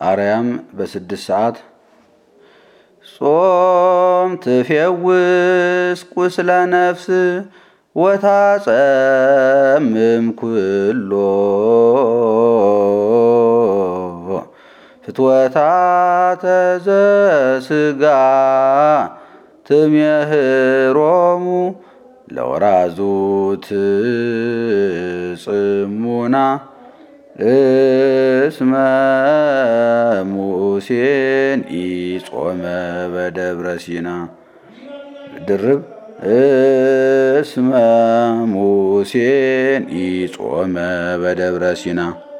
አርያም በ6 ሰዓት ጾም ትፌውስ ቁስለ ነፍስ ወታጸምም ኩሎ ፍትወታተ ዘሥጋ ትሜህሮሙ ለወራዙት ጽሙና እስመ ሙሴን ኢጾመ በደብረ ሲና ድርብ እስመ ሙሴን ኢጾመ በደብረ ሲና